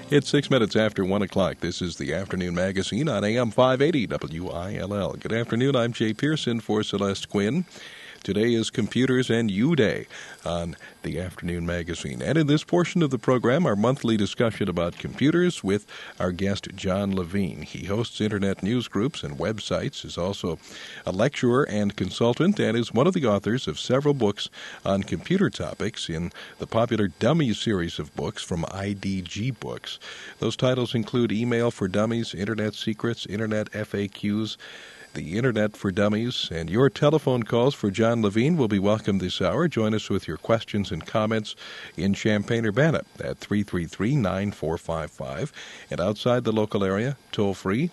It's 6 minutes after 1 o'clock. This is the Afternoon Magazine on AM 580 WILL. Good afternoon. I'm Jay Pearson for Celeste Quinn. Today is Computers and You Day on the Afternoon Magazine. And in this portion of the program, our monthly discussion about computers with our guest, John Levine. He hosts internet news groups and websites, is also a lecturer and consultant, and is one of the authors of several books on computer topics in the popular Dummies series of books from IDG Books. Those titles include Email for Dummies, Internet Secrets, Internet FAQs, The Internet for Dummies, and your telephone calls for John Levine will be welcome this hour. Join us with your questions and comments in Champaign-Urbana at 333-9455, and outside the local area, toll-free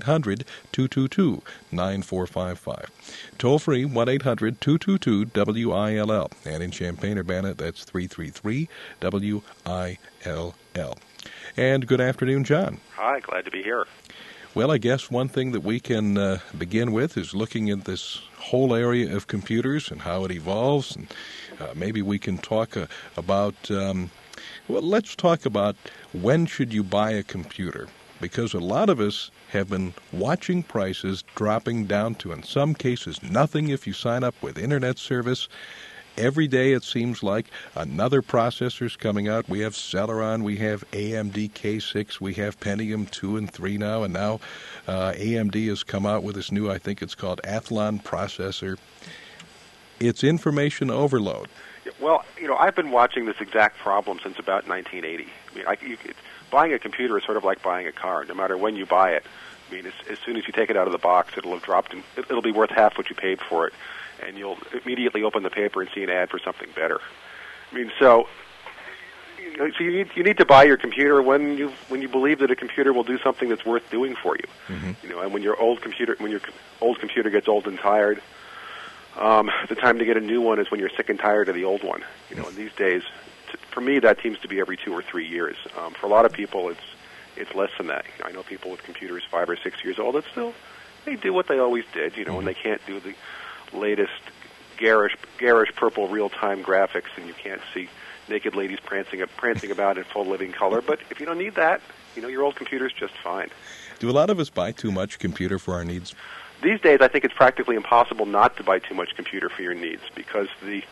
1-800-222-9455. Toll-free 1-800-222-WILL, and in Champaign-Urbana, that's 333-WILL. And good afternoon, John. Hi, glad to be here. Well, I guess one thing that we can begin with is looking at this whole area of computers and how it evolves. And maybe we can talk about, let's talk about when should you buy a computer? Because a lot of us have been watching prices dropping down to, in some cases, nothing if you sign up with Internet service. Every day it seems like another processor's coming out. We have Celeron, we have AMD K6, we have Pentium 2 and 3 now, and now AMD has come out with this new, I think it's called Athlon processor. It's information overload. Well, I've been watching this exact problem since about 1980. I mean, buying a computer is sort of like buying a car. No matter when you buy it, I mean, as soon as you take it out of the box, it'll have dropped, and it'll be worth half what you paid for it. And you'll immediately open the paper and see an ad for something better. I mean, so you need to buy your computer when you believe that a computer will do something that's worth doing for you. Mm-hmm. And when your old computer gets old and tired, the time to get a new one is when you're sick and tired of the old one. And these days, for me, that seems to be every 2 or 3 years. For a lot of people, it's less than that. I know people with computers 5 or 6 years old that still they do what they always did. Mm-hmm. And they can't do the latest garish purple real-time graphics, and you can't see naked ladies prancing about in full living color. But if you don't need that, your old computer's just fine. Do a lot of us buy too much computer for our needs? These days, I think it's practically impossible not to buy too much computer for your needs, because the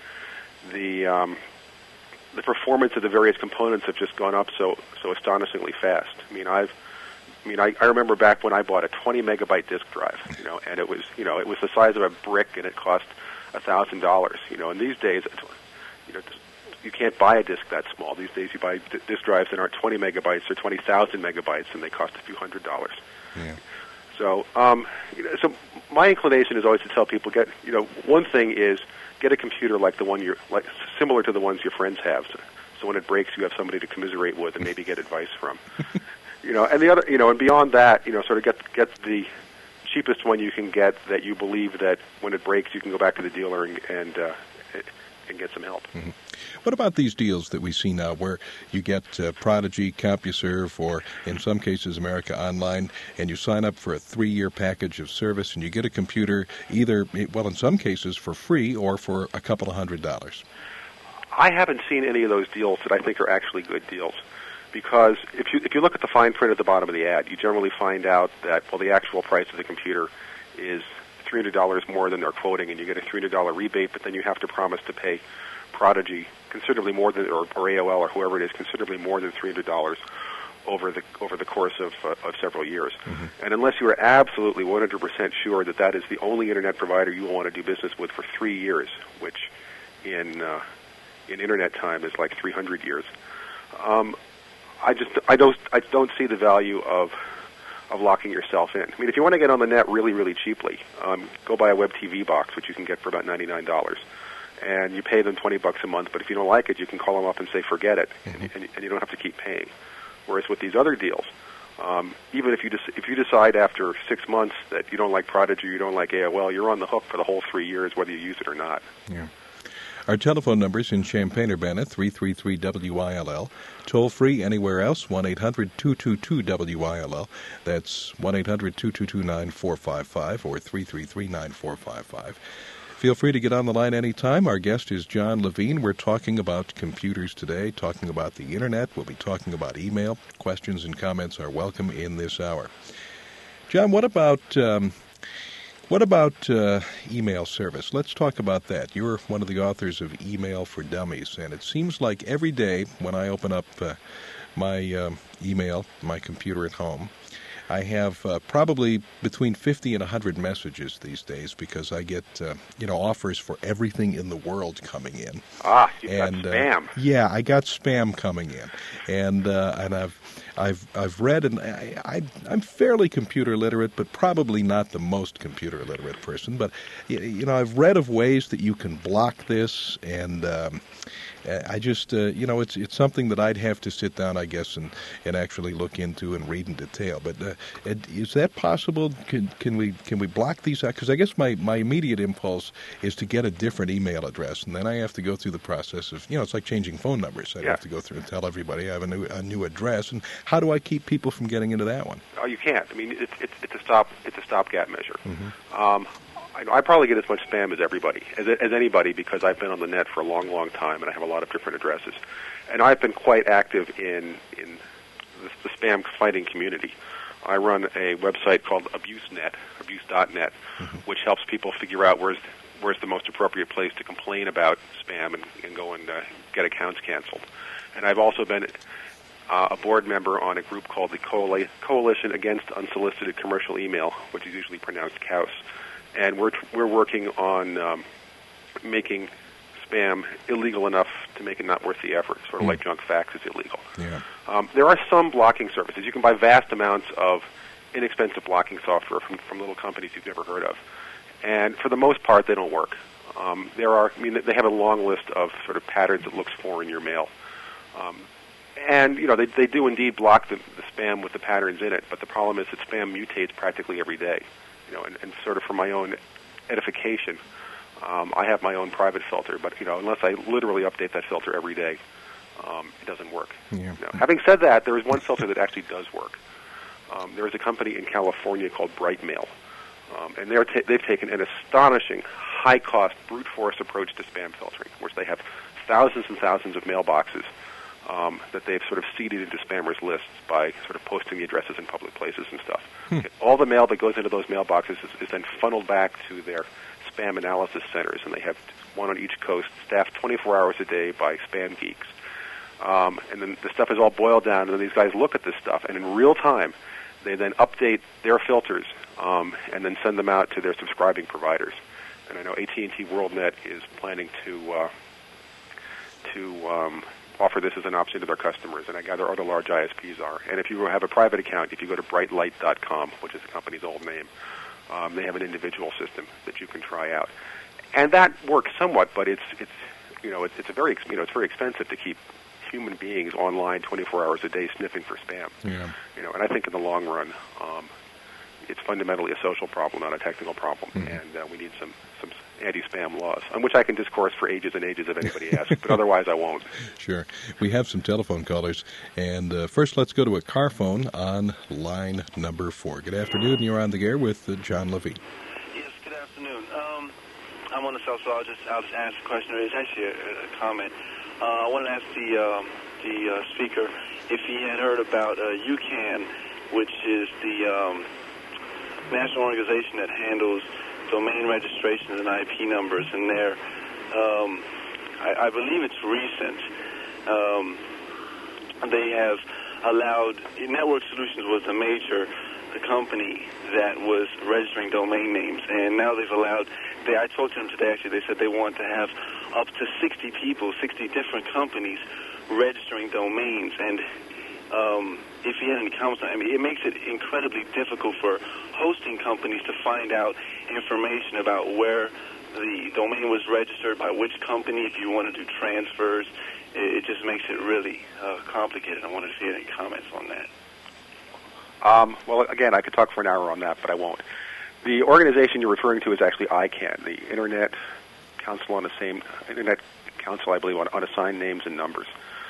performance of the various components have just gone up so astonishingly fast. I remember back when I bought a 20 megabyte disk drive, and it was the size of a brick, and it cost $1,000. And these days, you can't buy a disk that small. These days, you buy disk drives that aren't 20 megabytes or 20,000 megabytes, and they cost a few $100s. Yeah. So, so my inclination is always to tell people, one thing is get a computer like similar to the ones your friends have. So when it breaks, you have somebody to commiserate with and maybe get advice from. And the other, and beyond that, sort of get the cheapest one you can get that you believe that when it breaks, you can go back to the dealer and get some help. Mm-hmm. What about these deals that we see now where you get Prodigy, CompuServe, or in some cases America Online, and you sign up for a 3-year package of service and you get a computer either, in some cases for free or for a couple of $100s? I haven't seen any of those deals that I think are actually good deals. Because if you look at the fine print at the bottom of the ad, you generally find out that, the actual price of the computer is $300 more than they're quoting, and you get a $300 rebate, but then you have to promise to pay Prodigy considerably more than, or AOL or whoever it is, considerably more than $300 over the course of several years. Mm-hmm. And unless you are absolutely 100% sure that that is the only Internet provider you will want to do business with for 3 years, which in Internet time is like 300 years, I don't see the value of locking yourself in. I mean, if you want to get on the net really, really cheaply, go buy a web TV box, which you can get for about $99, and you pay them $20 a month. But if you don't like it, you can call them up and say forget it, and you don't have to keep paying. Whereas with these other deals, even if you decide after 6 months that you don't like Prodigy, you don't like AOL, you're on the hook for the whole 3 years, whether you use it or not. Yeah. Our telephone numbers in Champaign-Urbana, 333-WILL. Toll-free anywhere else, 1-800-222-WILL. That's 1-800-222-9455 or 333-9455. Feel free to get on the line anytime. Our guest is John Levine. We're talking about computers today, talking about the Internet. We'll be talking about email. Questions and comments are welcome in this hour. John, what about email service? Let's talk about that. You're one of the authors of Email for Dummies, and it seems like every day when I open up my email, my computer at home, I have probably between 50 and 100 messages these days because I get offers for everything in the world coming in. You got spam. Yeah, I got spam coming in, and I've read, and I'm fairly computer literate, but probably not the most computer literate person. But I've read of ways that you can block this, and I just it's something that I'd have to sit down, I guess, and actually look into and read in detail. But is that possible? Can we block these out? Because I guess my immediate impulse is to get a different email address, and then I have to go through the process of it's like changing phone numbers. I'd have to go through and tell everybody I have a new address. And how do I keep people from getting into that one? Oh, you can't. I mean, it's a stopgap measure. Mm-hmm. I probably get as much spam as everybody, as anybody, because I've been on the net for a long, long time, and I have a lot of different addresses. And I've been quite active in the spam fighting community. I run a website called abuse.net, mm-hmm. which helps people figure out where's the most appropriate place to complain about spam and go and get accounts canceled. And I've also been a board member on a group called the Coalition Against Unsolicited Commercial Email, which is usually pronounced CAUS. And we're working on making spam illegal enough to make it not worth the effort, sort of like junk fax is illegal. Yeah. There are some blocking services. You can buy vast amounts of inexpensive blocking software from little companies you've never heard of. And for the most part, they don't work. They have a long list of sort of patterns it looks for in your mail. And they do indeed block the spam with the patterns in it, but the problem is that spam mutates practically every day. And sort of for my own edification, I have my own private filter, but unless I literally update that filter every day, it doesn't work. Yeah. Having said that, there is one filter that actually does work. There is a company in California called Brightmail, and they've taken an astonishing, high-cost, brute force approach to spam filtering, which they have thousands and thousands of mailboxes that they've sort of seeded into spammers' lists by sort of posting the addresses in public places and stuff. All the mail that goes into those mailboxes is then funneled back to their spam analysis centers, and they have one on each coast, staffed 24 hours a day by spam geeks. And then the stuff is all boiled down, and then these guys look at this stuff, and in real time, they then update their filters and then send them out to their subscribing providers. And I know AT&T WorldNet is planning to offer this as an option to their customers, and I gather other large ISPs are. And if you have a private account, if you go to brightlight.com, which is the company's old name, they have an individual system that you can try out, and that works somewhat. But it's very expensive to keep human beings online 24 hours a day sniffing for spam. Yeah. And I think in the long run, it's fundamentally a social problem, not a technical problem, and we need some anti-spam laws, on which I can discourse for ages and ages if anybody asks, but otherwise I won't. Sure. We have some telephone callers, and first let's go to a car phone on line number 4. Good afternoon. You're on the air with John Levine. Yes, good afternoon. I'm on the South, so I'll just ask a question. It's actually a comment. I wanted to ask the speaker if he had heard about UCAN, which is the national organization that handles domain registrations and IP numbers, and I believe it's recent. They have allowed, Network Solutions was the company that was registering domain names, and now they've allowed, I talked to them today, actually, they said they want to have up to 60 people, 60 different companies registering domains, and if you had any comments on it, it makes it incredibly difficult for hosting companies to find out information about where the domain was registered, by which company, if you want to do transfers. It just makes it really complicated. I wanted to see any comments on that. Well, again, I could talk for an hour on that, but I won't. The organization you're referring to is actually ICANN, the Internet Council Internet Council, I believe, on assigned names and numbers.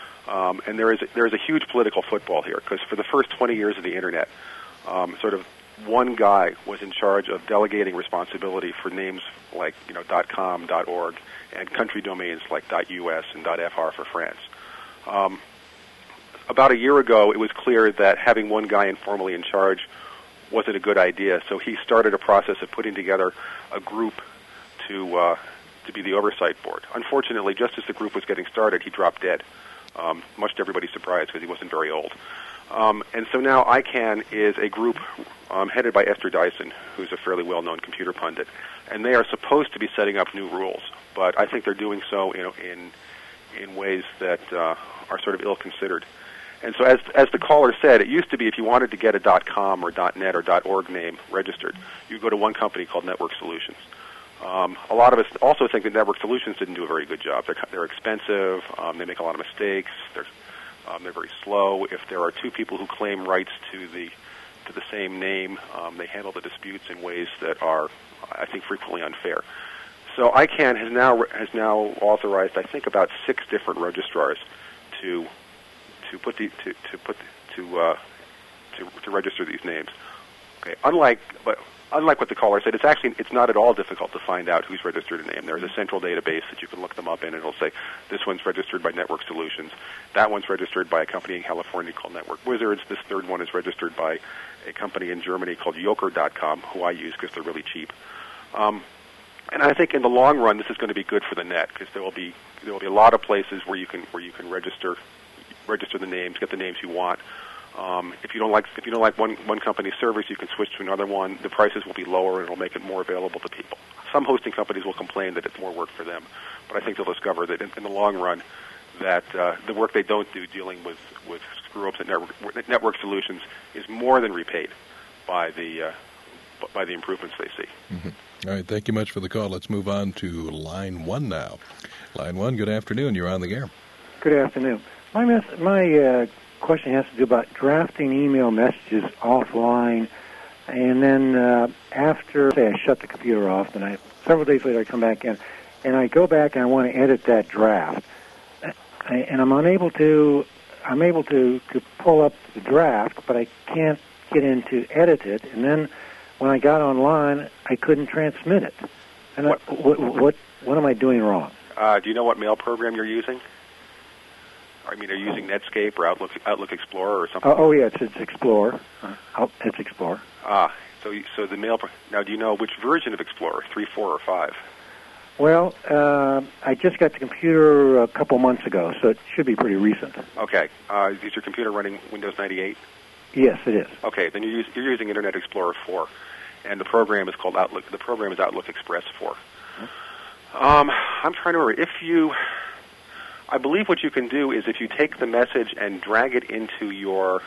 And there is a huge political football here, because for the first 20 years of the Internet, sort of one guy was in charge of delegating responsibility for names like .com, .org, and country domains like .us and .fr for France. About a year ago, it was clear that having one guy informally in charge wasn't a good idea, so he started a process of putting together a group to be the oversight board. Unfortunately, just as the group was getting started, he dropped dead, much to everybody's surprise because he wasn't very old. And so now ICANN is a group headed by Esther Dyson, who's a fairly well-known computer pundit, and they are supposed to be setting up new rules, but I think they're doing so in ways that are sort of ill-considered. And so as the caller said, it used to be if you wanted to get a .com or .net or .org name registered, you go to one company called Network Solutions. A lot of us also think that Network Solutions didn't do a very good job. They're expensive. They make a lot of mistakes. They're very slow. If there are two people who claim rights to the same name, they handle the disputes in ways that are, I think, frequently unfair. So ICANN has now authorized, I think, about 6 different registrars to register these names. Okay. Unlike what the caller said, it's not at all difficult to find out who's registered a name. There's a central database that you can look them up in, and it'll say this one's registered by Network Solutions, that one's registered by a company in California called Network Wizards, this third one is registered by a company in Germany called Yoker.com, who I use because they're really cheap. And I think in the long run, this is going to be good for the net because there will be a lot of places where you can register the names, get the names you want. If you don't like one company's service, you can switch to another one. The prices will be lower, and it'll make it more available to people. Some hosting companies will complain that it's more work for them, but I think they'll discover that in the long run, that the work they don't do dealing with screw-ups at Network Solutions is more than repaid by the improvements they see. Mm-hmm. All right, thank you much for the call. Let's move on to line 1 now. Line 1, good afternoon. You're on the air. Good afternoon. My question has to do about drafting email messages offline, and then after, say, I shut the computer off, and several days later I come back in, and I go back and I want to edit that draft, and I'm able to pull up the draft, but I can't get in to edit it, and then when I got online, I couldn't transmit it. And what am I doing wrong? Do you know what mail program you're using? I mean, are you using Netscape or Outlook Explorer or something? Oh yeah, it's Explorer. It's Explorer. So the mail. Now, do you know which version of Explorer? 3, 4, or 5? Well, I just got the computer a couple months ago, so it should be pretty recent. Okay. Is your computer running Windows 98? Yes, it is. Okay, then you're using Internet Explorer 4, and the program is called Outlook. The program is Outlook Express 4. I'm trying to remember I believe what you can do is if you take the message and drag it into your,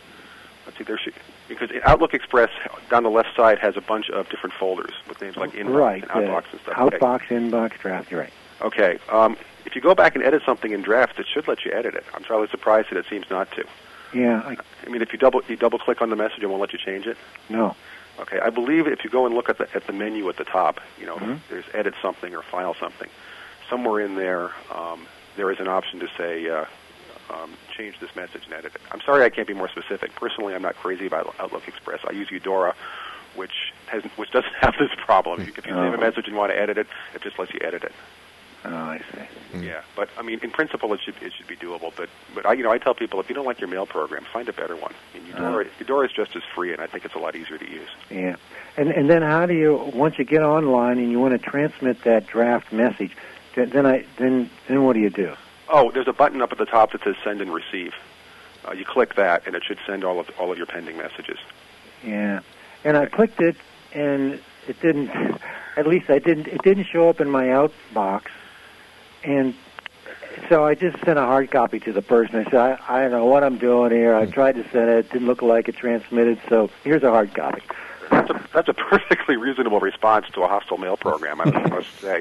because Outlook Express down the left side has a bunch of different folders with names like Inbox and Outbox and stuff. Outbox, Inbox, Draft, you're right. Okay. If you go back and edit something in Draft, it should let you edit it. I'm totally surprised that it seems not to. Yeah. I mean, if you double click on the message, it won't let you change it? No. Okay. I believe if you go and look at the menu at the top, there's edit something or file something. Somewhere in there, there is an option to say, change this message and edit it. I'm sorry I can't be more specific. Personally, I'm not crazy about Outlook Express. I use Eudora, which doesn't have this problem. If you save a message and want to edit it, it just lets you edit it. Oh, I see. Yeah, but I mean, in principle, it should be doable. But I tell people if you don't like your mail program, find a better one. I mean, Eudora is just as free, and I think it's a lot easier to use. Yeah, and then how do you, once you get online and you want to transmit that draft message, then what do you do? Oh, there's a button up at the top that says Send and Receive. You click that, and it should send all of your pending messages. Yeah, and I clicked it, and it didn't. At least it didn't show up in my outbox, and so I just sent a hard copy to the person. I said, I don't know what I'm doing here. I tried to send it. It didn't look like it transmitted, so here's a hard copy. That's a perfectly reasonable response to a hostile mail program, I must say.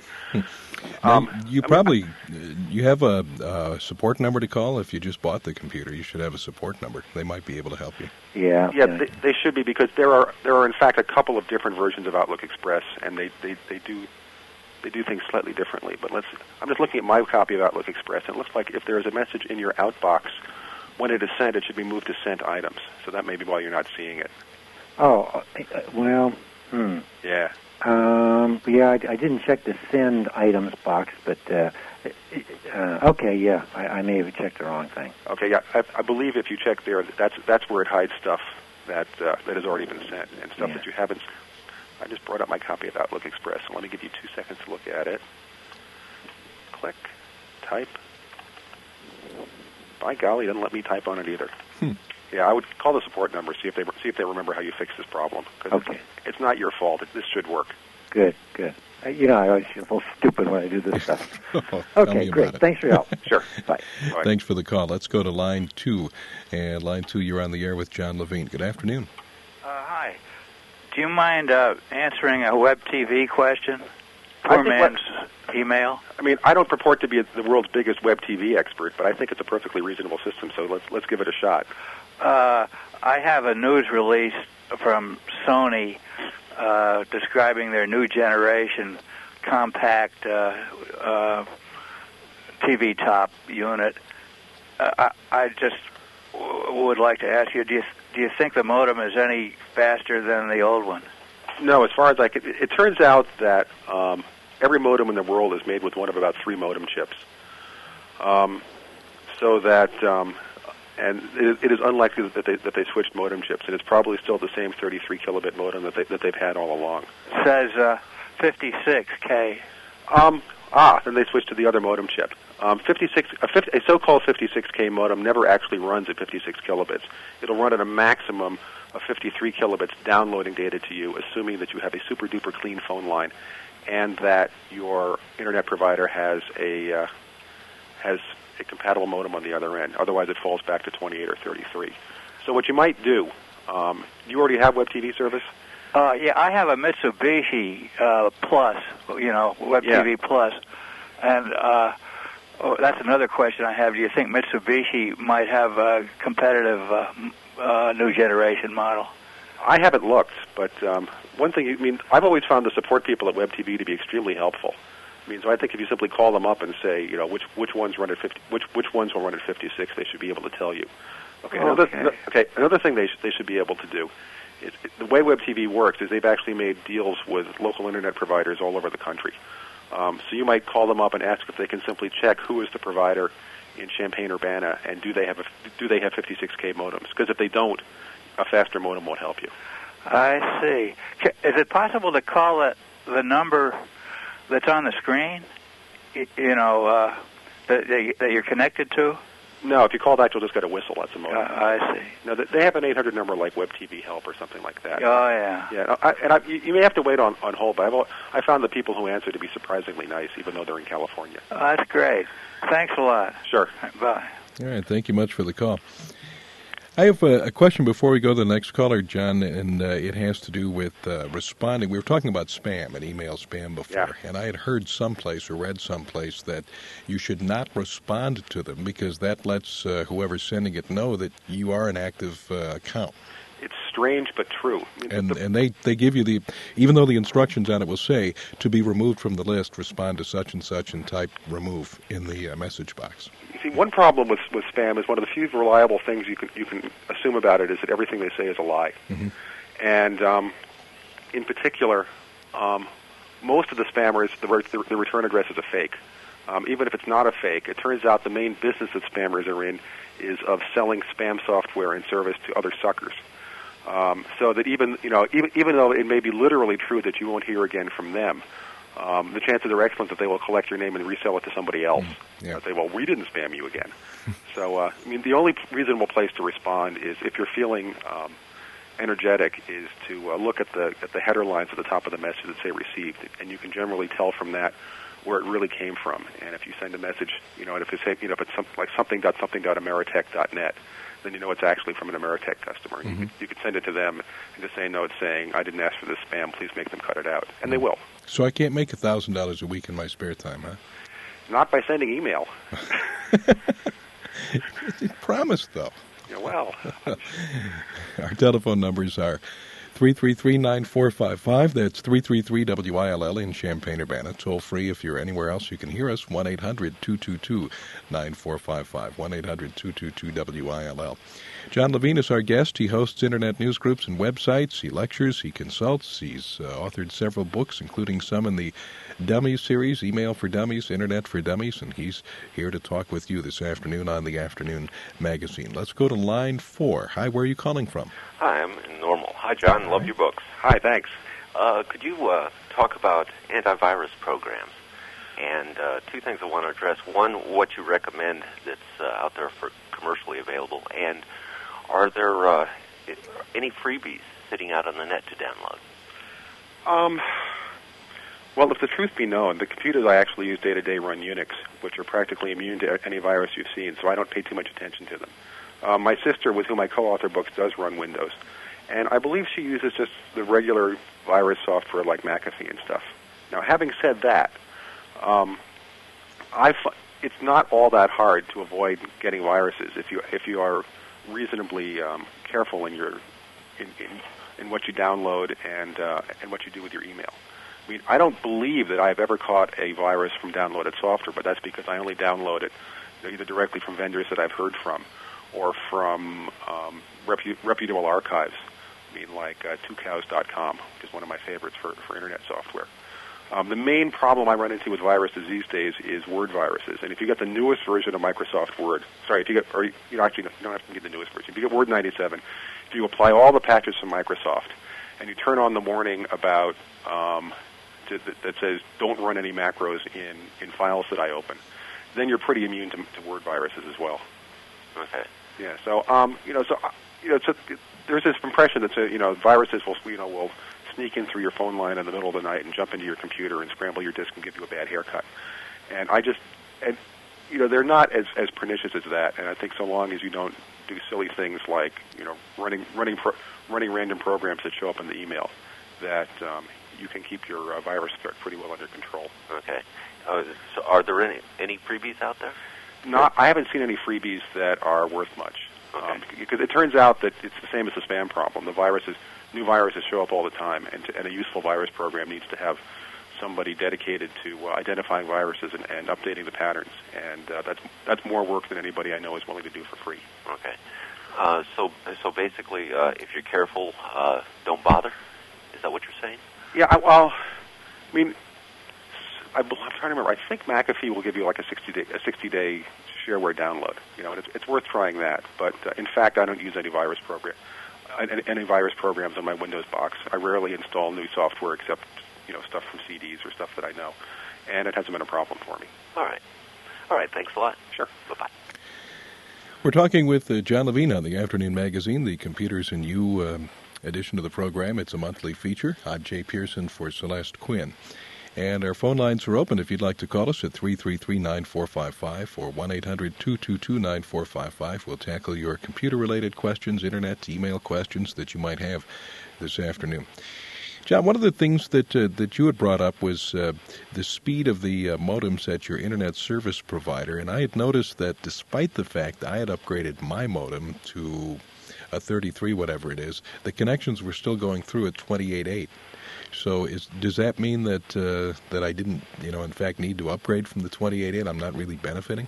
You have a support number to call if you just bought the computer. You should have a support number. They might be able to help you. Yeah. They should be, because there are in fact a couple of different versions of Outlook Express, and they do things slightly differently. But I'm just looking at my copy of Outlook Express, and it looks like if there is a message in your outbox, when it is sent, it should be moved to Sent Items. So that may be why you're not seeing it. Oh, well, Yeah. yeah, I didn't check the send items box, but okay, yeah, I may have checked the wrong thing. Okay, yeah. I believe if you check there, that's where it hides stuff that has already been sent and stuff that you haven't. I just brought up my copy of Outlook Express. So let me give you 2 seconds to look at it. Click, type. By golly, it doesn't let me type on it either. Yeah, I would call the support number, see if they remember how you fix this problem. Okay. It's not your fault. This should work. Good. I always feel so stupid when I do this stuff. Tell Okay, me great. about it. Thanks for your help. Sure. Bye. Bye. Thanks for the call. Let's go to line 2. And line 2, you're on the air with John Levine. Good afternoon. Hi. Do you mind answering a web TV question? Poor man's email. I mean, I don't purport to be the world's biggest web TV expert, but I think it's a perfectly reasonable system. So let's give it a shot. I have a news release from Sony describing their new generation compact TV top unit. I just would like to ask you: do you think the modem is any faster than the old one? No, as far as I could, it turns out that every modem in the world is made with one of about 3 modem chips. So that, and it is unlikely that they switched modem chips, and it's probably still the same 33 kilobit modem that they've had all along. It says 56K. Then they switched to the other modem chip. A so-called 56K modem never actually runs at 56 kilobits. It'll run at a maximum of 53 kilobits downloading data to you, assuming that you have a super-duper clean phone line and that your internet provider has a compatible modem on the other end. Otherwise, it falls back to 28 or 33. So what you might do, you already have web TV service? Yeah, I have a Mitsubishi Plus, Web TV Plus, and that's another question I have. Do you think Mitsubishi might have a competitive new generation model? I haven't looked, but one thing, I've always found the support people at Web TV to be extremely helpful. So I think if you simply call them up and say, which ones run at 50, which ones will run at 56, they should be able to tell you. Okay. Another thing they should be able to do is the way Web TV works is they've actually made deals with local internet providers all over the country. So you might call them up and ask if they can simply check who is the provider in Champaign-Urbana and do they have 56K modems? Because if they don't, a faster modem won't help you. I see. Is it possible to call the number that's on the screen, that you're connected to? No, if you call that, you'll just get a whistle. That's a modem. I see. No, they have an 800 number like Web TV Help or something like that. Oh, yeah. Yeah, you may have to wait on hold, but I found the people who answer to be surprisingly nice, even though they're in California. That's great. Thanks a lot. Sure. Bye. All right, thank you much for the call. I have a question before we go to the next caller, John, and it has to do with responding. We were talking about spam and email spam before, and I had heard someplace or read someplace that you should not respond to them because that lets whoever's sending it know that you are an active account. It's strange but true. And they give you even though the instructions on it will say to be removed from the list, respond to such and type remove in the message box. You see, one problem with spam is one of the few reliable things you can assume about it is that everything they say is a lie. Mm-hmm. And in particular, most of the spammers, the return address is a fake. Even if it's not a fake, it turns out the main business that spammers are in is of selling spam software and service to other suckers. So that even though it may be literally true that you won't hear again from them, the chances are excellent that they will collect your name and resell it to somebody else. Yeah. Say, well, we didn't spam you again. So, the only reasonable place to respond is if you're feeling energetic, is to look at the header lines at the top of the message that say received, and you can generally tell from that where it really came from. And if you send a message, and if it's if it's something.ameritech.net, then you know it's actually from an Ameritech customer. And you could send it to them and just say, no, it's saying, I didn't ask for this spam, please make them cut it out. And they will. So I can't make $1,000 a week in my spare time, huh? Not by sending email. It's promised, though. Yeah, well. Our telephone numbers are 333-9455. That's 333-WILL in Champaign-Urbana. Toll free if you're anywhere else. You can hear us, 1-800-222-9455, 1-800-222-WILL. John Levine is our guest. He hosts internet news groups and websites. He lectures. He consults. He's authored several books, including some in the Dummies series, Email for Dummies, Internet for Dummies, and he's here to talk with you this afternoon on the Afternoon Magazine. Let's go to line 4. Hi, where are you calling from? Hi, I'm in Normal. Hi, John. Love your books. Hi, thanks. Could you talk about antivirus programs? And two things I want to address. One, what you recommend that's out there for commercially available, and are there any freebies sitting out on the net to download? Well, if the truth be known, the computers I actually use day-to-day run Unix, which are practically immune to any virus you've seen, so I don't pay too much attention to them. My sister, with whom I co-author books, does run Windows, and I believe she uses just the regular virus software like McAfee and stuff. Now, having said that, it's not all that hard to avoid getting viruses if you are reasonably careful in what you download and what you do with your email. I mean, I don't believe that I've ever caught a virus from downloaded software, but that's because I only download it either directly from vendors that I've heard from or from reputable archives. I mean, like twocows.com, which is one of my favorites for Internet software. The main problem I run into with viruses these days is word viruses. And if you get the newest version of Microsoft Word, you don't have to get the newest version. If you get Word 97, if you apply all the patches from Microsoft and you turn on the warning about that says don't run any macros in files that I open, then you're pretty immune to word viruses as well. Okay. Yeah. So there's this impression that viruses will sneak in through your phone line in the middle of the night and jump into your computer and scramble your disk and give you a bad haircut. And they're not as pernicious as that. And I think so long as you don't do silly things like running random programs that show up in the email, that you can keep your virus threat pretty well under control. Okay. So are there any freebies out there? I haven't seen any freebies that are worth much. Okay. Because it turns out that it's the same as the spam problem. New viruses show up all the time, and a useful virus program needs to have somebody dedicated to identifying viruses and updating the patterns. And that's more work than anybody I know is willing to do for free. Okay. So basically, if you're careful, don't bother. Is that what you're saying? Yeah. I'm trying to remember. I think McAfee will give you like a 60-day shareware download. And it's worth trying that. But in fact, I don't use any virus programs on my Windows box. I rarely install new software except stuff from CDs or stuff that I know, and it hasn't been a problem for me. All right. Thanks a lot. Sure. Bye-bye. We're talking with John Levine on the Afternoon Magazine, the Computers and You edition of the program. It's a monthly feature. I'm Jay Pearson for Celeste Quinn. And our phone lines are open if you'd like to call us at 333-9455 or 1-800-222-9455. We'll tackle your computer-related questions, internet, email questions that you might have this afternoon. John, one of the things that you had brought up was the speed of the modems at your internet service provider, and I had noticed that despite the fact that I had upgraded my modem to a 33, whatever it is, the connections were still going through at 28.8. So does that mean that I didn't, in fact, need to upgrade from the 28.8? I'm not really benefiting?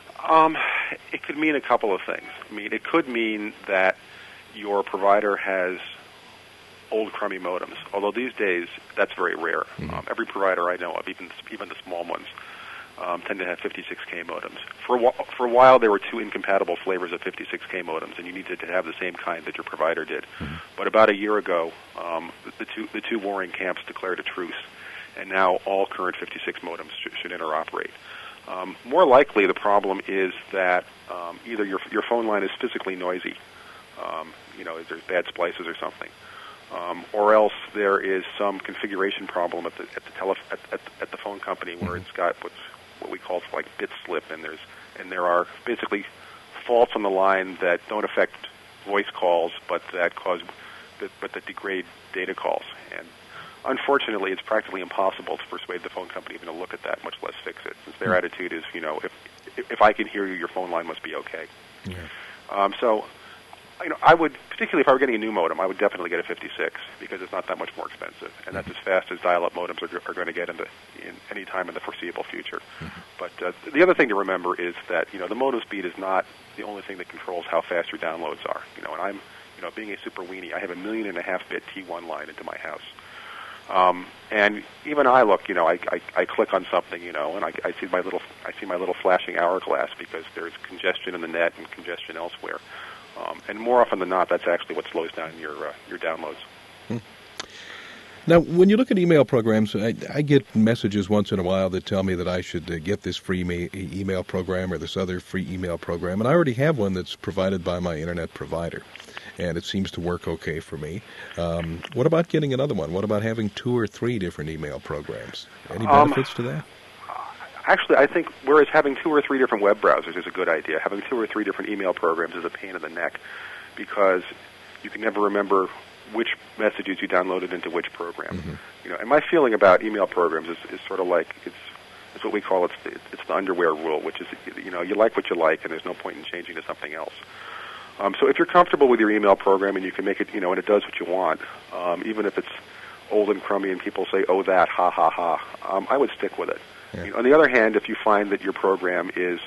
It could mean a couple of things. I mean, it could mean that your provider has old crummy modems, although these days that's very rare. Mm-hmm. Every provider I know of, even the small ones, tend to have 56K modems. For a while, there were two incompatible flavors of 56K modems, and you needed to have the same kind that your provider did. Mm-hmm. But about a year ago, the two warring camps declared a truce, and now all current 56 modems should interoperate. More likely, the problem is that either your phone line is physically noisy, there's bad splices or something, or else there is some configuration problem at the phone company where it's got what we call like bit slip, and there are basically faults on the line that don't affect voice calls, but that degrade data calls. And unfortunately, it's practically impossible to persuade the phone company even to look at that, much less fix it, since their attitude is, if I can hear you, your phone line must be okay. Yeah. So I would, particularly if I were getting a new modem, I would definitely get a 56 because it's not that much more expensive, and that's as fast as dial-up modems are going to get in any time in the foreseeable future. But the other thing to remember is that the modem speed is not the only thing that controls how fast your downloads are. And I'm being a super weenie, I have 1.5 million bit T1 line into my house. And even I look, I click on something, and I see my little flashing hourglass because there's congestion in the net and congestion elsewhere. And more often than not, that's actually what slows down your downloads. Now, when you look at email programs, I get messages once in a while that tell me that I should get this free email program or this other free email program, and I already have one that's provided by my internet provider, and it seems to work okay for me. What about getting another one? What about having 2 or 3 different email programs? Any benefits to that? Actually, I think whereas having 2 or 3 different web browsers is a good idea, having 2 or 3 different email programs is a pain in the neck because you can never remember which messages you downloaded into which program. And my feeling about email programs is sort of like it's what we call it's the underwear rule, which is you like what you like, and there's no point in changing to something else. So if you're comfortable with your email program and you can make it, and it does what you want, even if it's old and crummy and people say, "Oh, that, ha ha ha," I would stick with it. Yeah. On the other hand, if you find that your program is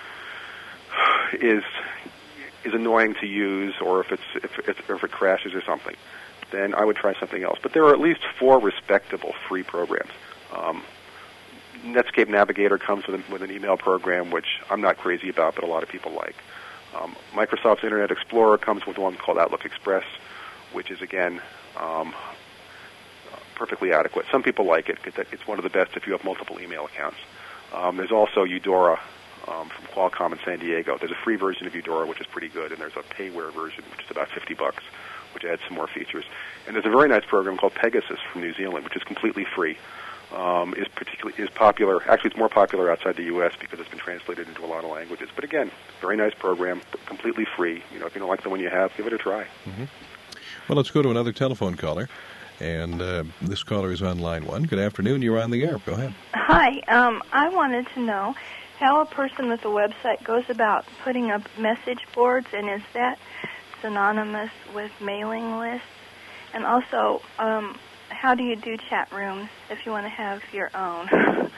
annoying to use, or if it crashes or something, then I would try something else. But there are at least 4 respectable free programs. Netscape Navigator comes with an email program, which I'm not crazy about, but a lot of people like. Microsoft's Internet Explorer comes with one called Outlook Express, which is again perfectly adequate. Some people like it because it's one of the best if you have multiple email accounts. There's also Eudora from Qualcomm in San Diego. There's a free version of Eudora, which is pretty good, and there's a payware version, which is about $50, which adds some more features. And there's a very nice program called Pegasus from New Zealand, which is completely free. Is popular. Actually, it's more popular outside the U.S. because it's been translated into a lot of languages. But again, very nice program, completely free. If you don't like the one you have, give it a try. Well, let's go to another telephone caller. And this caller is on line 1. Good afternoon. You're on the air. Go ahead. Hi. I wanted to know how a person with a website goes about putting up message boards, and is that synonymous with mailing lists? And also, how do you do chat rooms if you want to have your own?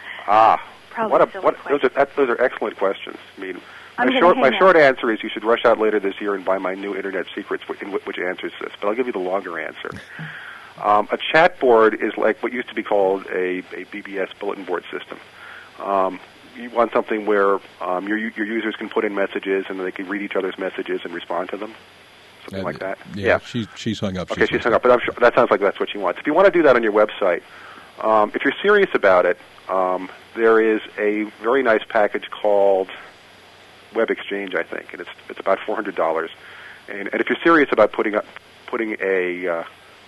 Those are excellent questions. I mean, my short answer is you should rush out later this year and buy my new Internet Secrets, which answers this. But I'll give you the longer answer. A chat board is like what used to be called a BBS bulletin board system. You want something where your users can put in messages and they can read each other's messages and respond to them, something like that. Yeah. She's hung up. Okay, she's hung up, but I'm sure that sounds like that's what she wants. If you want to do that on your website, if you're serious about it, there is a very nice package called Web Exchange, I think, and it's about $400. And if you're serious about putting a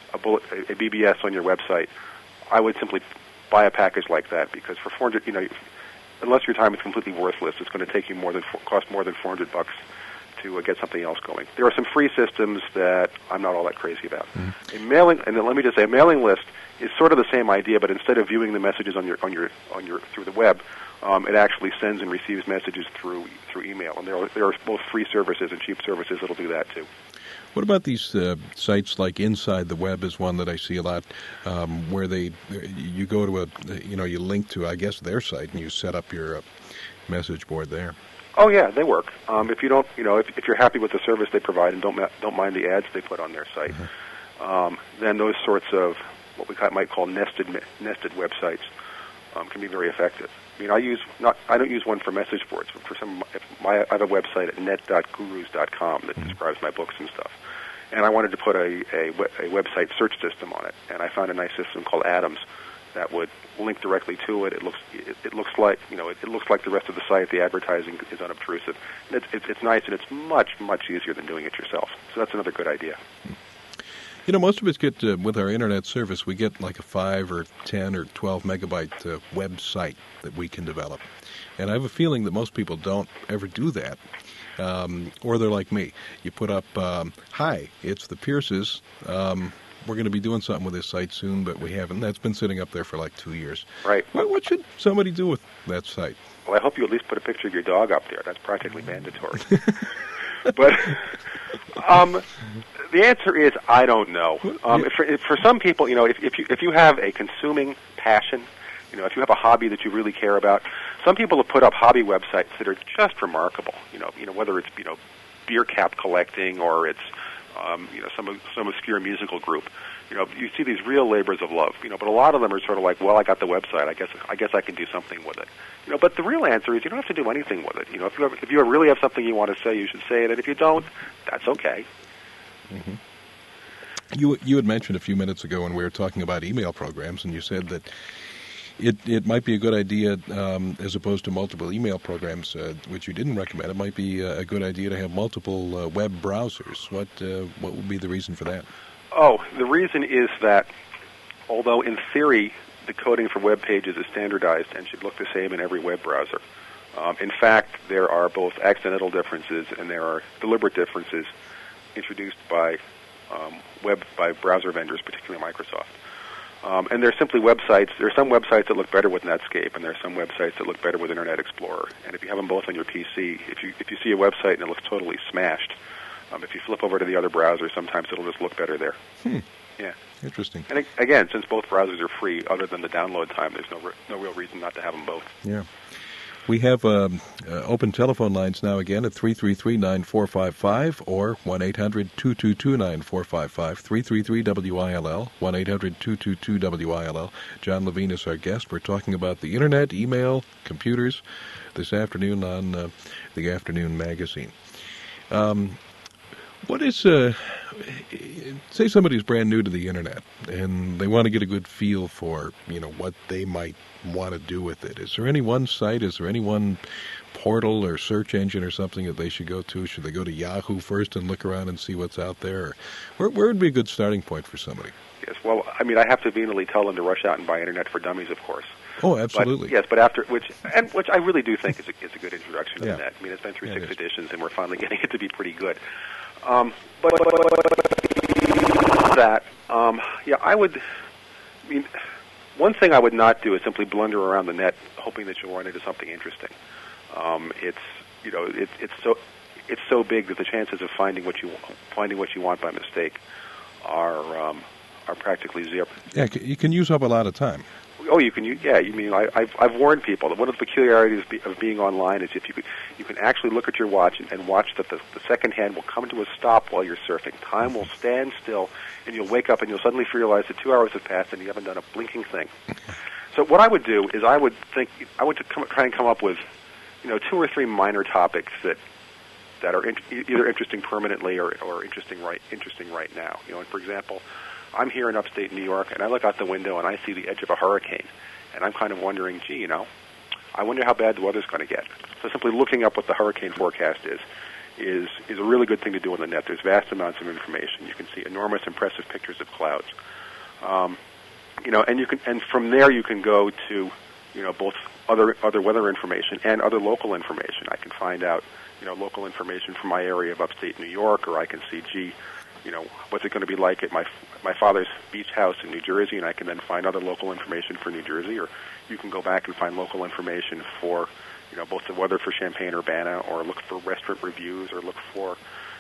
BBS on your website, I would simply buy a package like that because for $400, unless your time is completely worthless, it's going to take you cost more than $400 to get something else going. There are some free systems that I'm not all that crazy about. A mailing, and then let me just say, a mailing list is sort of the same idea, but instead of viewing the messages on your through the web, it actually sends and receives messages through email. And there are both free services and cheap services that'll do that too. What about these sites like Inside the Web is one that I see a lot, where you go to you link to, I guess, their site and you set up your message board there. Oh yeah, they work. If you don't, if you're happy with the service they provide and don't mind the ads they put on their site, then those sorts of what we might call nested websites can be very effective. I mean, I don't use one for message boards, but I have a website at net.gurus.com that describes my books and stuff. And I wanted to put a website search system on it, and I found a nice system called Atoms that would link directly to it. It looks like the rest of the site. The advertising is unobtrusive. And it's nice, and it's much easier than doing it yourself. So that's another good idea. Most of us get, with our Internet service, we get like a 5 or 10 or 12 megabyte website that we can develop. And I have a feeling that most people don't ever do that. Or they're like me. You put up, hi, it's the Pierces. We're going to be doing something with this site soon, but we haven't. That's been sitting up there for like 2 years. Right. What should somebody do with that site? Well, I hope you at least put a picture of your dog up there. That's practically mandatory. But The answer is I don't know. For some people, if you have a consuming passion, if you have a hobby that you really care about, some people have put up hobby websites that are just remarkable. Whether it's beer cap collecting or it's some obscure musical group. You see these real labors of love. But a lot of them are sort of like, well, I got the website. I guess I can do something with it. But the real answer is you don't have to do anything with it. If you really have something you want to say, you should say it. And if you don't, that's okay. Mm-hmm. You had mentioned a few minutes ago when we were talking about email programs, and you said that it might be a good idea, as opposed to multiple email programs, which you didn't recommend. It might be a good idea to have multiple web browsers. What would be the reason for that? Oh, the reason is that although in theory the coding for web pages is standardized and should look the same in every web browser, in fact there are both accidental differences and there are deliberate differences introduced by browser vendors, particularly Microsoft. And there are simply websites. There are some websites that look better with Netscape, and there are some websites that look better with Internet Explorer. And if you have them both on your PC, if you see a website and it looks totally smashed, if you flip over to the other browser, sometimes it'll just look better there. Yeah. Interesting. And again, since both browsers are free, other than the download time, there's no real reason not to have them both. Yeah. We have open telephone lines now again at 333-9455 or 1-800-222-9455, 333-WILL, 1-800-222-WILL. John Levine is our guest. We're talking about the Internet, email, computers this afternoon on the Afternoon Magazine. What is, say somebody's brand new to the Internet and they want to get a good feel for, what they might want to do with it. Is there any one site, is there any one portal or search engine or something that they should go to? Should they go to Yahoo first and look around and see what's out there? Where would be a good starting point for somebody? Yes, well, I have to vehemently tell them to rush out and buy Internet for Dummies, of course. Oh, absolutely. But after which I really do think is a good introduction to the net. It's been through 6 editions, and we're finally getting it to be pretty good. I would. One thing I would not do is simply blunder around the net, hoping that you'll run into something interesting. It's so big that the chances of finding what you want by mistake are practically zero. Yeah, you can use up a lot of time. Oh, you can. I've warned people that one of the peculiarities of being online is if you can actually look at your watch and watch that the second hand will come to a stop while you're surfing. Time will stand still, and you'll wake up and you'll suddenly realize that 2 hours have passed and you haven't done a blinking thing. So what I would do is I would try and come up with 2 or 3 minor topics that are either interesting permanently or interesting right now. And for example, I'm here in upstate New York, and I look out the window and I see the edge of a hurricane, and I'm kind of wondering, I wonder how bad the weather's going to get. So simply looking up what the hurricane forecast is a really good thing to do on the net. There's vast amounts of information. You can see enormous, impressive pictures of clouds. And from there you can go to, both other weather information and other local information. I can find out, local information from my area of upstate New York, or I can see, what's it going to be like at my father's beach house in New Jersey, and I can then find other local information for New Jersey, or you can go back and find local information for, both the weather for Champaign-Urbana, or look for restaurant reviews, or look for,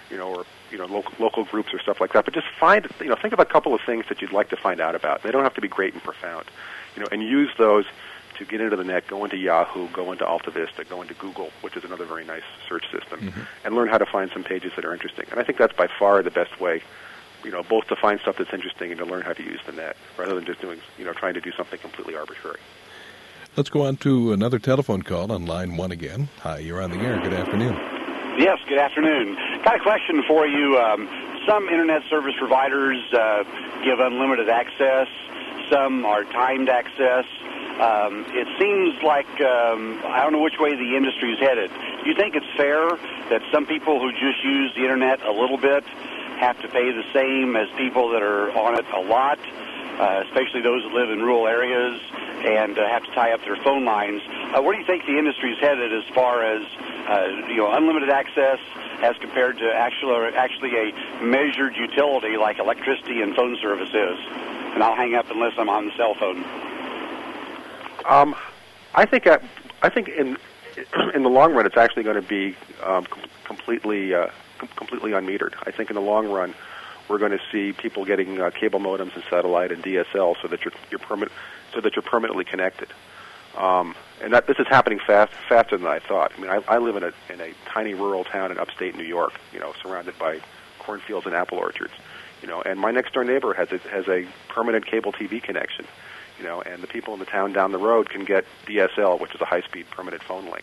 local groups or stuff like that. But just think of a couple of things that you'd like to find out about. They don't have to be great and profound, and use those to get into the net. Go into Yahoo, go into AltaVista, go into Google, which is another very nice search system, and learn how to find some pages that are interesting. And I think that's by far the best way, both to find stuff that's interesting and to learn how to use the net, rather than just doing, trying to do something completely arbitrary. Let's go on to another telephone call on line 1 again. Hi, you're on the air. Good afternoon. Yes, good afternoon. Got a question for you. Some Internet service providers give unlimited access. Some are timed access. It seems like, I don't know which way the industry is headed. Do you think it's fair that some people who just use the Internet a little bit have to pay the same as people that are on it a lot, especially those that live in rural areas and have to tie up their phone lines? Where do you think the industry is headed as far as unlimited access as compared to actually a measured utility like electricity and phone service is? And I'll hang up unless I'm on the cell phone. I think in the long run, it's actually going to be completely unmetered. I think in the long run, we're going to see people getting cable modems and satellite and DSL so that you're permanently connected. And that this is happening faster than I thought. I mean, I live in a tiny rural town in upstate New York, surrounded by cornfields and apple orchards, and my next door neighbor has a permanent cable TV connection, and the people in the town down the road can get DSL, which is a high-speed permanent phone link.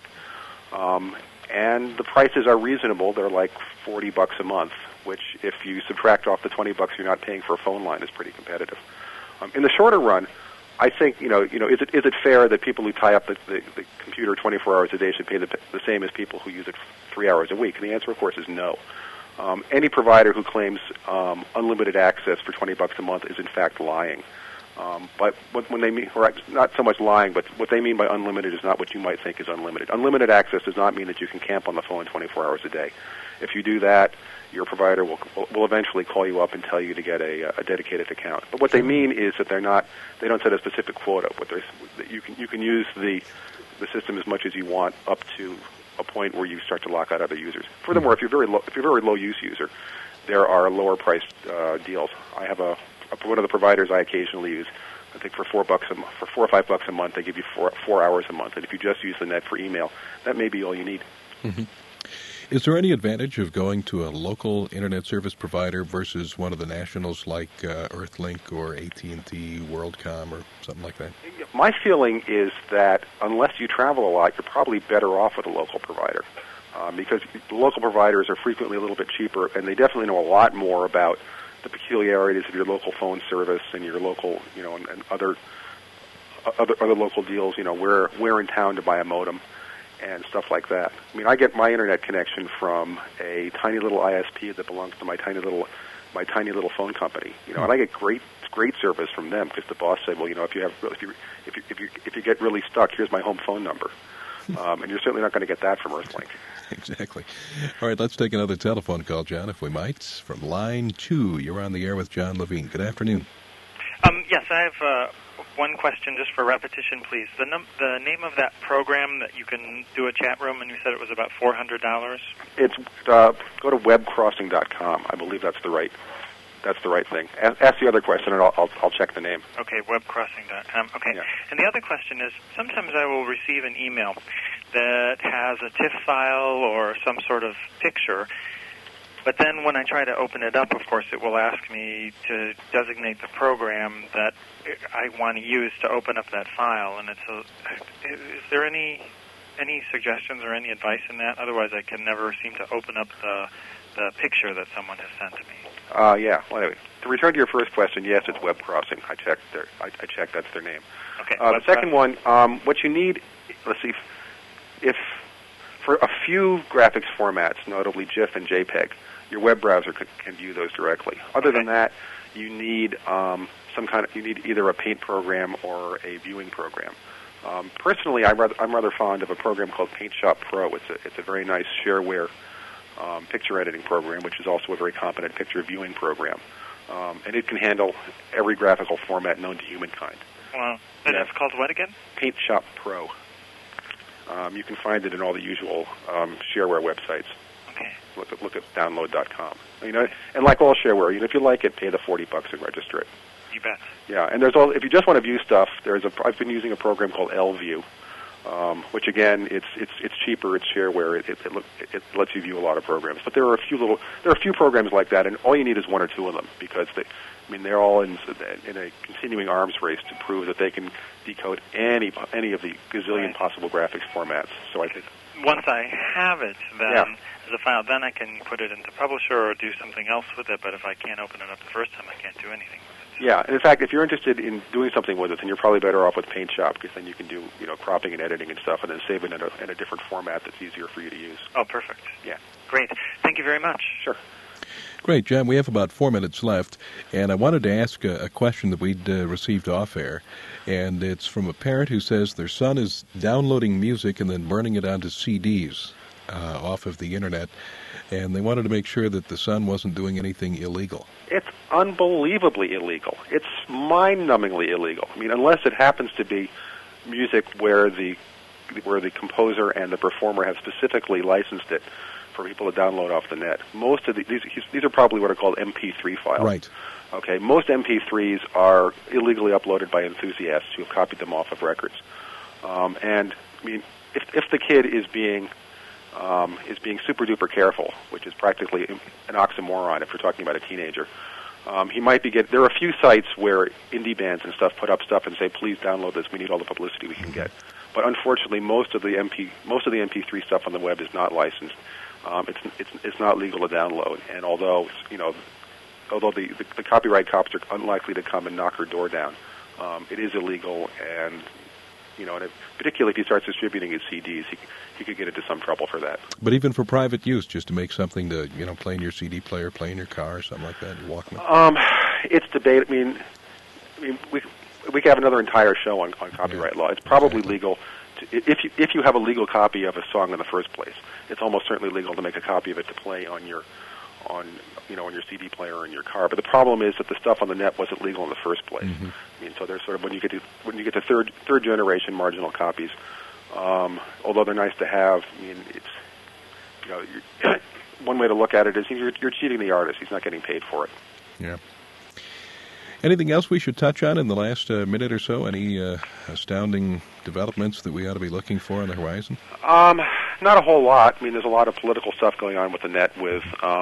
And the prices are reasonable. They're like $40 a month, which if you subtract off the $20 you're not paying for a phone line is pretty competitive. In the shorter run, I think, is it fair that people who tie up the computer 24 hours a day should pay the same as people who use it 3 hours a week? And the answer, of course, is no. Any provider who claims unlimited access for $20 a month is in fact lying. But when they mean, or not so much lying, but what they mean by unlimited is not what you might think is unlimited. Unlimited access does not mean that you can camp on the phone 24 hours a day. If you do that, your provider will eventually call you up and tell you to get a dedicated account. But what they mean is that they don't set a specific quota. You can use the system as much as you want up to a point where you start to lock out other users. Furthermore, if you're a very low use user, there are lower priced deals. I have one of the providers I occasionally use. I think for $4 or $5 a month, they give you 4 hours a month. And if you just use the net for email, that may be all you need. Mm-hmm. Is there any advantage of going to a local internet service provider versus one of the nationals like Earthlink or AT&T, WorldCom, or something like that? My feeling is that unless you travel a lot, you're probably better off with a local provider because the local providers are frequently a little bit cheaper, and they definitely know a lot more about the peculiarities of your local phone service and your local, and other local deals, where in town to buy a modem and stuff like that. I mean, I get my internet connection from a tiny little ISP that belongs to my tiny little phone company, and I get great service from them because the boss said, well, if you get really stuck, here's my home phone number, and you're certainly not going to get that from Earthlink. Exactly. All right, let's take another telephone call, John, if we might. From line 2, you're on the air with John Levine. Good afternoon. Yes, I have one question just for repetition, please. The name of that program that you can do a chat room, and you said it was about $400? It's go to webcrossing.com. I believe that's the right thing. Ask the other question, and I'll check the name. Okay, webcrossing.com. Okay. Yeah. And the other question is, sometimes I will receive an email that has a TIFF file or some sort of picture, but then when I try to open it up, of course, it will ask me to designate the program that I want to use to open up that file. And is there any suggestions or any advice in that? Otherwise, I can never seem to open up the picture that someone has sent to me. Yeah. Well, anyway, to return to your first question, yes, it's Web Crossing. I checked. I checked. That's their name. Okay. The second one, what you need. Let's see. If for a few graphics formats, notably GIF and JPEG, your web browser can view those directly. Other than that, you need you need either a paint program or a viewing program. Personally, I'm rather fond of a program called Paint Shop Pro. It's a very nice shareware picture editing program, which is also a very competent picture viewing program, and it can handle every graphical format known to humankind. Wow. And it's called what again? Paint Shop Pro. You can find it in all the usual shareware websites. Okay. Look at download.com. And like all shareware, if you like it, pay the $40 and register it. You bet. Yeah, and if you just want to view stuff, I've been using a program called LView, which again, it's cheaper, it's shareware, it lets you view a lot of programs. But there are a few programs like that, and all you need is one or two of them because they're all in a continuing arms race to prove that they can decode any of the gazillion possible graphics formats. So I think once I have it, then as a file, then I can put it into Publisher or do something else with it. But if I can't open it up the first time, I can't do anything with it. Yeah, and in fact, if you're interested in doing something with it, then you're probably better off with Paint Shop because then you can do cropping and editing and stuff, and then save it in a different format that's easier for you to use. Oh, perfect. Yeah. Great. Thank you very much. Sure. Great, John. We have about 4 minutes left, and I wanted to ask a question that we'd received off-air, and it's from a parent who says their son is downloading music and then burning it onto CDs off of the Internet, and they wanted to make sure that the son wasn't doing anything illegal. It's unbelievably illegal. It's mind-numbingly illegal. I mean, unless it happens to be music where the the composer and the performer have specifically licensed it for people to download off the net. Most of these are probably what are called MP3 files. Right. Okay. Most MP3s are illegally uploaded by enthusiasts who have copied them off of records. And I mean, if the kid is being super duper careful, which is practically an oxymoron if you're talking about a teenager, he might be there are a few sites where indie bands and stuff put up stuff and say, please download this, we need all the publicity we can get. But unfortunately, most of the MP3 stuff on the web is not licensed. It's not legal to download, and although the copyright cops are unlikely to come and knock her door down, it is illegal, and particularly if he starts distributing his CDs, he could get into some trouble for that. But even for private use, just to make something to play in your CD player, play in your car, or something like that, your Walkman. It's debate. I mean, we could have another entire show on copyright law. It's probably legal if you have a legal copy of a song in the first place. It's almost certainly legal to make a copy of it to play on your CD player or in your car. But the problem is that the stuff on the net wasn't legal in the first place. Mm-hmm. I mean, so there's sort of when you get to third generation marginal copies, although they're nice to have. I mean, it's one way to look at it is you're cheating the artist. He's not getting paid for it. Yeah. Anything else we should touch on in the last minute or so? Any astounding developments that we ought to be looking for on the horizon? Not a whole lot. I mean, there's a lot of political stuff going on with the net, with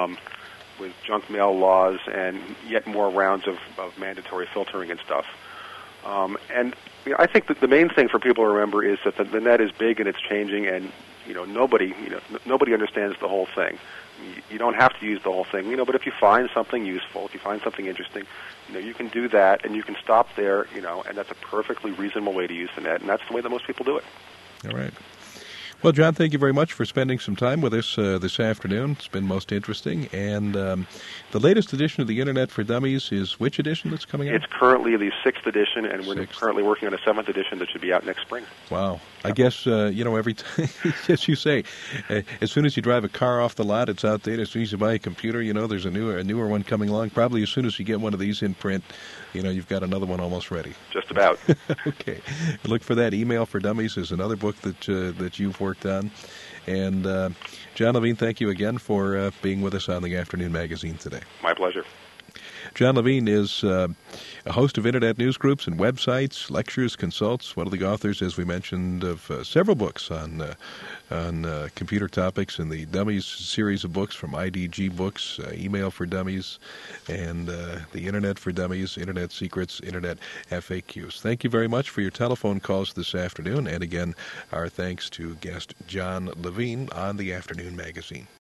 junk mail laws and yet more rounds of mandatory filtering and stuff. And I think that the main thing for people to remember is that the net is big and it's changing, and nobody understands the whole thing. You don't have to use the whole thing, but if you find something useful, if you find something interesting, you can do that, and you can stop there, and that's a perfectly reasonable way to use the net, and that's the way that most people do it. All right. Well, John, thank you very much for spending some time with us this afternoon. It's been most interesting. And the latest edition of the Internet for Dummies is which edition that's coming out? It's currently the 6th edition, and we're currently working on a 7th edition that should be out next spring. Wow. I guess, every time, as you say, as soon as you drive a car off the lot, it's outdated. As soon as you buy a computer, there's a newer one coming along. Probably as soon as you get one of these in print, you've got another one almost ready. Just about. Okay. Look for that. Email for Dummies is another book that you've worked on. And John Levine, thank you again for being with us on the Afternoon Magazine today. My pleasure. John Levine is a host of Internet news groups and websites, lectures, consults, one of the authors, as we mentioned, of several books on computer topics in the Dummies series of books from IDG Books, Email for Dummies, and the Internet for Dummies, Internet Secrets, Internet FAQs. Thank you very much for your telephone calls this afternoon, and again, our thanks to guest John Levine on the Afternoon Magazine.